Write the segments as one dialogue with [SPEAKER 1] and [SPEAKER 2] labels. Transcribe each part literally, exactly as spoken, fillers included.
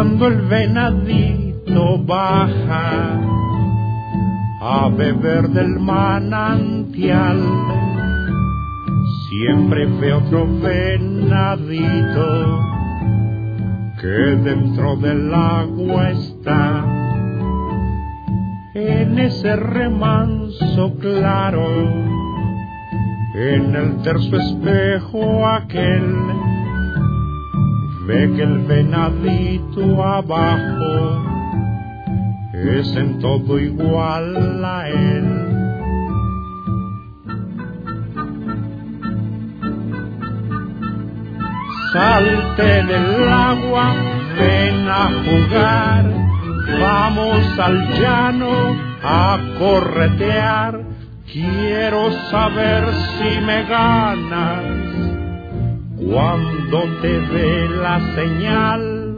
[SPEAKER 1] Cuando el venadito baja a beber del manantial, siempre ve otro venadito que dentro del agua está, en ese remanso claro, en el terso espejo aquel, ve que el venadito abajo es en todo igual a él. Salte del agua, ven a jugar, vamos al llano a corretear. Quiero saber si me ganas cuando te dé la señal.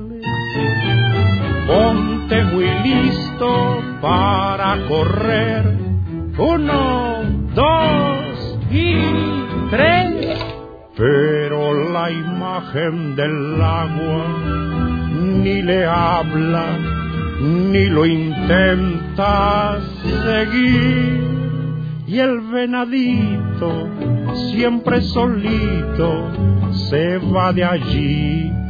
[SPEAKER 1] Ponte muy listo para correr. Uno, dos y tres. Pero la imagen del agua ni le habla, ni lo intenta seguir. Y el venadito, siempre solito, se va de allí.